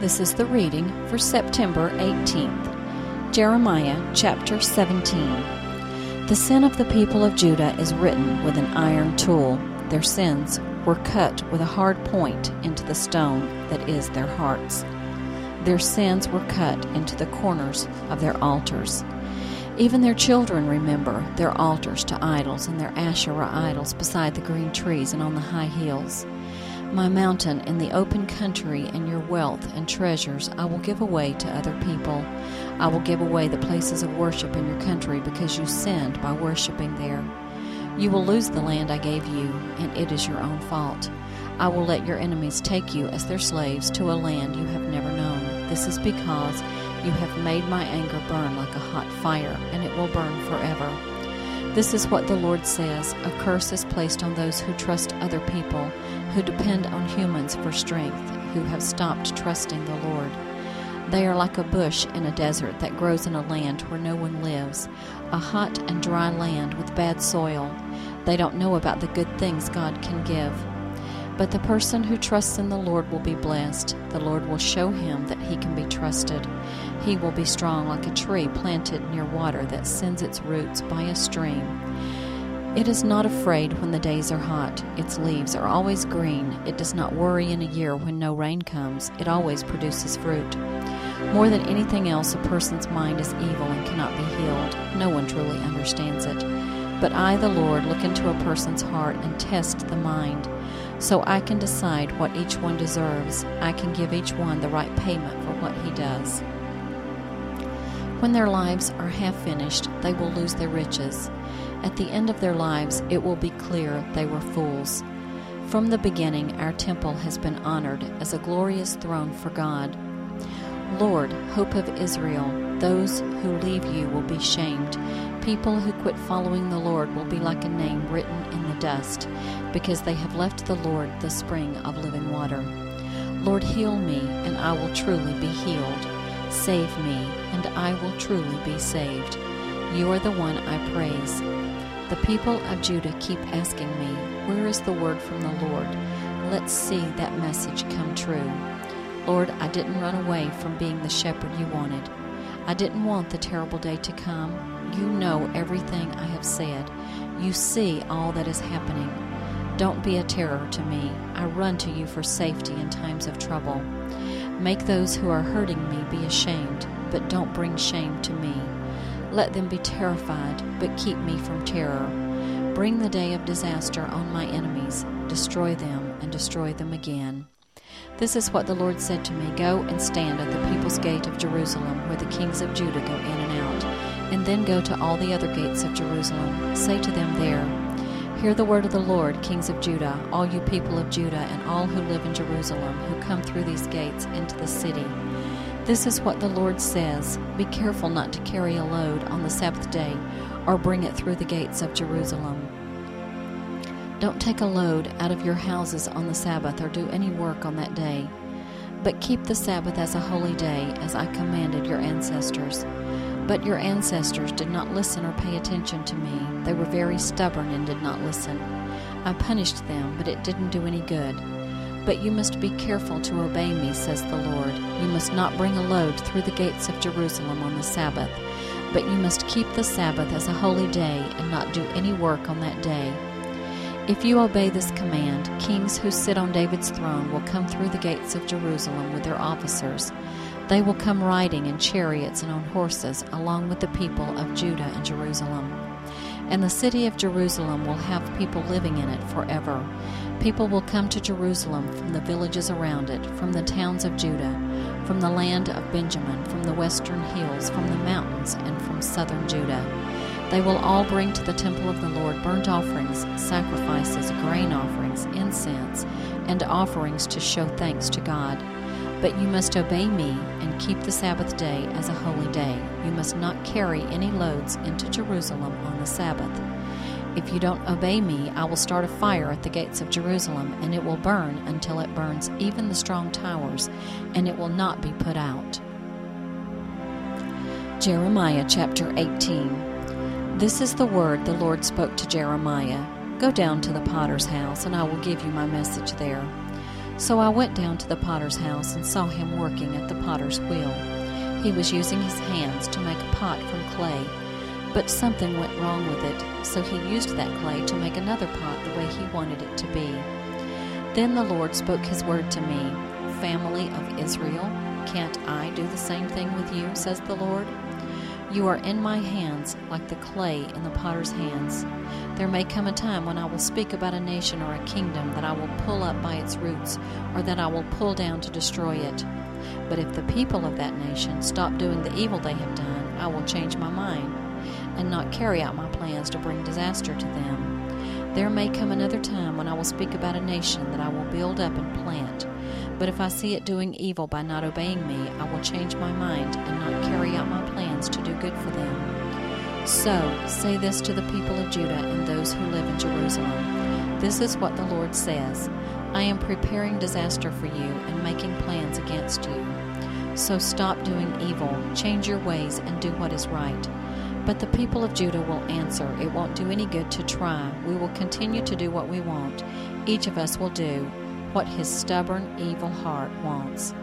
This is the reading for September 18th. Jeremiah chapter 17. The sin of the people of Judah is written with an iron tool. Their sins were cut with a hard point into the stone that is their hearts. Their sins were cut into the corners of their altars. Even their children remember their altars to idols and their Asherah idols beside the green trees and on the high hills. My mountain in the open country and your wealth and treasures I will give away to other people. I will give away the places of worship in your country because you sinned by worshiping there. You will lose the land I gave you, and it is your own fault. I will let your enemies take you as their slaves to a land you have never known. This is because you have made my anger burn like a hot fire, and it will burn forever. This is what the Lord says: a curse is placed on those who trust other people, who depend on humans for strength, who have stopped trusting the Lord. They are like a bush in a desert that grows in a land where no one lives, a hot and dry land with bad soil. They don't know about the good things God can give. But the person who trusts in the Lord will be blessed. The Lord will show him that he can be trusted. He will be strong like a tree planted near water that sends its roots by a stream. It is not afraid when the days are hot. Its leaves are always green. It does not worry in a year when no rain comes. It always produces fruit. More than anything else, a person's mind is evil and cannot be healed. No one truly understands it. But I, the Lord, look into a person's heart and test the mind, so I can decide what each one deserves. I can give each one the right payment for what he does. When their lives are half finished, they will lose their riches. At the end of their lives, it will be clear they were fools. From the beginning, our temple has been honored as a glorious throne for God. Lord, hope of Israel, those who leave you will be shamed. People who quit following the Lord will be like a name written in the dust, because they have left the Lord, the spring of living water. Lord, heal me, and I will truly be healed. Save me, and I will truly be saved. You are the one I praise. The people of Judah keep asking me, where is the word from the Lord? Let's see that message come true. Lord, I didn't run away from being the shepherd you wanted. I didn't want the terrible day to come. You know everything I have said. You see all that is happening. Don't be a terror to me. I run to you for safety in times of trouble. Make those who are hurting me be ashamed, but don't bring shame to me. Let them be terrified, but keep me from terror. Bring the day of disaster on my enemies. Destroy them and destroy them again. This is what the Lord said to me: go and stand at the people's gate of Jerusalem, where the kings of Judah go in and out, and then go to all the other gates of Jerusalem. Say to them there, hear the word of the Lord, kings of Judah, all you people of Judah, and all who live in Jerusalem, who come through these gates into the city. This is what the Lord says: be careful not to carry a load on the Sabbath day, or bring it through the gates of Jerusalem. Don't take a load out of your houses on the Sabbath, or do any work on that day. But keep the Sabbath as a holy day, as I commanded your ancestors. But your ancestors did not listen or pay attention to me. They were very stubborn and did not listen. I punished them, but it didn't do any good. But you must be careful to obey me, says the Lord. You must not bring a load through the gates of Jerusalem on the Sabbath. But you must keep the Sabbath as a holy day and not do any work on that day. If you obey this command, kings who sit on David's throne will come through the gates of Jerusalem with their officers. They will come riding in chariots and on horses, along with the people of Judah and Jerusalem. And the city of Jerusalem will have people living in it forever. People will come to Jerusalem from the villages around it, from the towns of Judah, from the land of Benjamin, from the western hills, from the mountains, and from southern Judah. They will all bring to the temple of the Lord burnt offerings, sacrifices, grain offerings, incense, and offerings to show thanks to God. But you must obey me and keep the Sabbath day as a holy day. You must not carry any loads into Jerusalem on the Sabbath. If you don't obey me, I will start a fire at the gates of Jerusalem, and it will burn until it burns even the strong towers, and it will not be put out. Jeremiah chapter 18. This is the word the Lord spoke to Jeremiah. Go down to the potter's house, and I will give you my message there. So I went down to the potter's house and saw him working at the potter's wheel. He was using his hands to make a pot from clay, but something went wrong with it, so he used that clay to make another pot the way he wanted it to be. Then the Lord spoke his word to me, "Family of Israel, can't I do the same thing with you, says the Lord? You are in my hands like the clay in the potter's hands. There may come a time when I will speak about a nation or a kingdom that I will pull up by its roots, or that I will pull down to destroy it. But if the people of that nation stop doing the evil they have done, I will change my mind and not carry out my plans to bring disaster to them. There may come another time when I will speak about a nation that I will build up and plant. But if I see it doing evil by not obeying me, I will change my mind and not carry out my plans to do good for them. So say this to the people of Judah and those who live in Jerusalem. This is what the Lord says. I am preparing disaster for you and making plans against you. So stop doing evil, change your ways, and do what is right. But the people of Judah will answer, it won't do any good to try. We will continue to do what we want. Each of us will do what his stubborn, evil heart wants.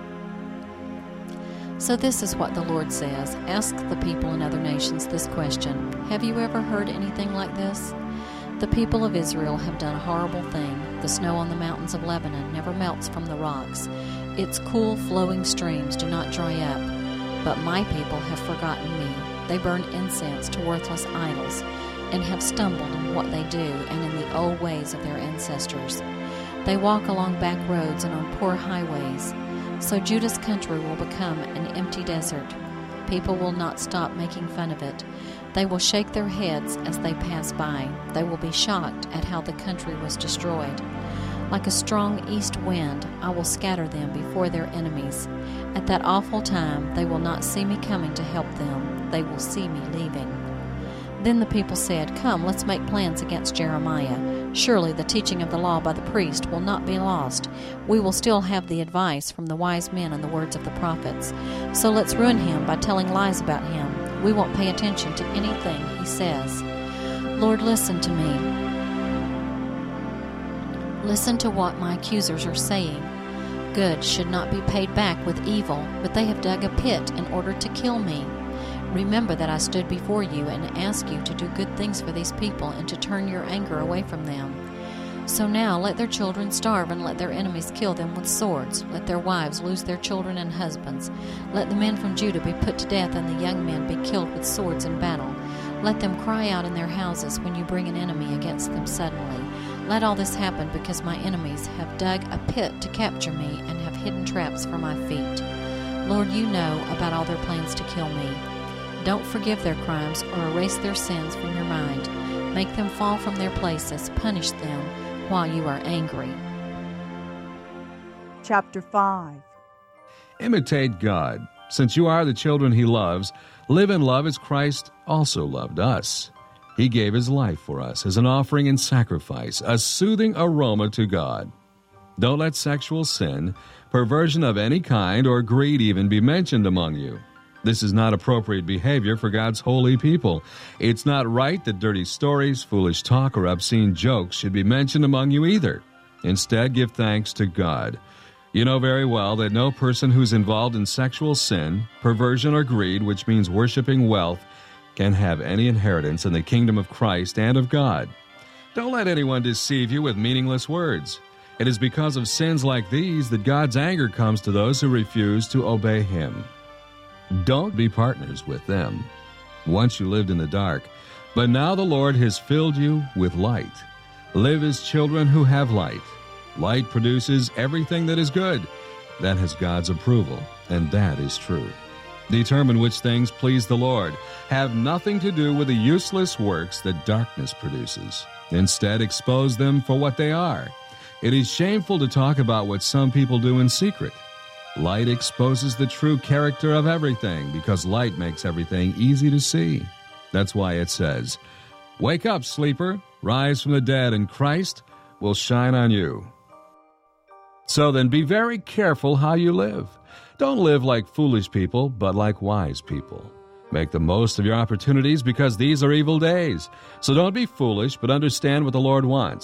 So this is what the Lord says. Ask the people in other nations this question. Have you ever heard anything like this? The people of Israel have done a horrible thing. The snow on the mountains of Lebanon never melts from the rocks. Its cool, flowing streams do not dry up. But my people have forgotten me. They burn incense to worthless idols and have stumbled in what they do and in the old ways of their ancestors. They walk along back roads and on poor highways. So Judah's country will become an empty desert. People will not stop making fun of it. They will shake their heads as they pass by. They will be shocked at how the country was destroyed. Like a strong east wind, I will scatter them before their enemies. At that awful time, they will not see me coming to help them. They will see me leaving. Then the people said, Come, let's make plans against Jeremiah. Surely the teaching of the law by the priest will not be lost. We will still have the advice from the wise men and the words of the prophets. So let's ruin him by telling lies about him. We won't pay attention to anything he says. Lord, listen to me. Listen to what my accusers are saying. Good should not be paid back with evil, but they have dug a pit in order to kill me. Remember that I stood before you and asked you to do good things for these people and to turn your anger away from them. So now let their children starve and let their enemies kill them with swords. Let their wives lose their children and husbands. Let the men from Judah be put to death and the young men be killed with swords in battle. Let them cry out in their houses when you bring an enemy against them suddenly. Let all this happen because my enemies have dug a pit to capture me and have hidden traps for my feet. Lord, you know about all their plans to kill me. Don't forgive their crimes or erase their sins from your mind. Make them fall from their places. Punish them while you are angry. Chapter 5. Imitate God. Since you are the children he loves, live in love as Christ also loved us. He gave his life for us as an offering and sacrifice, a soothing aroma to God. Don't let sexual sin, perversion of any kind, or greed even be mentioned among you. This is not appropriate behavior for God's holy people. It's not right that dirty stories, foolish talk, or obscene jokes should be mentioned among you either. Instead, give thanks to God. You know very well that no person who's involved in sexual sin, perversion, or greed, which means worshiping wealth, can have any inheritance in the kingdom of Christ and of God. Don't let anyone deceive you with meaningless words. It is because of sins like these that God's anger comes to those who refuse to obey him. Don't be partners with them. Once you lived in the dark, but now the Lord has filled you with light. Live as children who have light. Light produces everything that is good. That has God's approval, and that is true. Determine which things please the Lord. Have nothing to do with the useless works that darkness produces. Instead, expose them for what they are. It is shameful to talk about what some people do in secret. Light exposes the true character of everything because light makes everything easy to see. That's why it says, Wake up, sleeper, rise from the dead, and Christ will shine on you. So then be very careful how you live. Don't live like foolish people, but like wise people. Make the most of your opportunities because these are evil days. So don't be foolish, but understand what the Lord wants.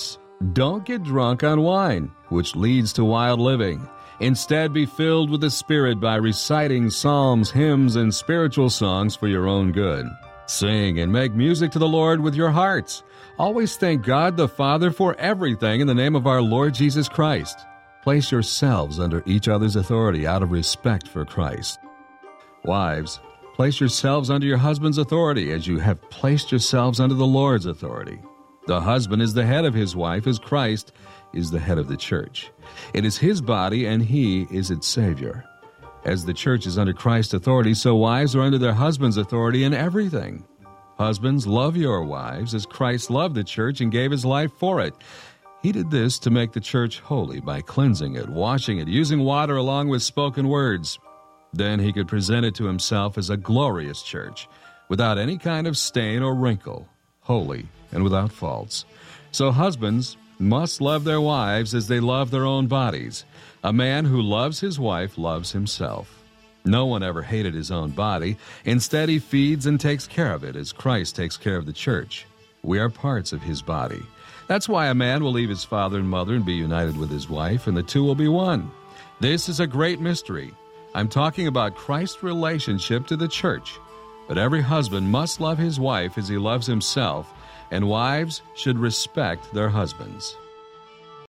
Don't get drunk on wine, which leads to wild living. Instead, be filled with the Spirit by reciting psalms, hymns, and spiritual songs for your own good. Sing and make music to the Lord with your hearts. Always thank God the Father for everything in the name of our Lord Jesus Christ. Place yourselves under each other's authority out of respect for Christ. Wives, place yourselves under your husband's authority as you have placed yourselves under the Lord's authority. The husband is the head of his wife as Christ is the head of the church. It is his body and he is its Savior. As the church is under Christ's authority, so wives are under their husband's authority in everything. Husbands, love your wives as Christ loved the church and gave his life for it. He did this to make the church holy by cleansing it, washing it, using water along with spoken words. Then he could present it to himself as a glorious church, without any kind of stain or wrinkle, holy and without faults. So husbands must love their wives as they love their own bodies. A man who loves his wife loves himself. No one ever hated his own body. Instead, he feeds and takes care of it as Christ takes care of the church. We are parts of his body. That's why a man will leave his father and mother and be united with his wife, and the two will be one. This is a great mystery. I'm talking about Christ's relationship to the church. But every husband must love his wife as he loves himself, and wives should respect their husbands.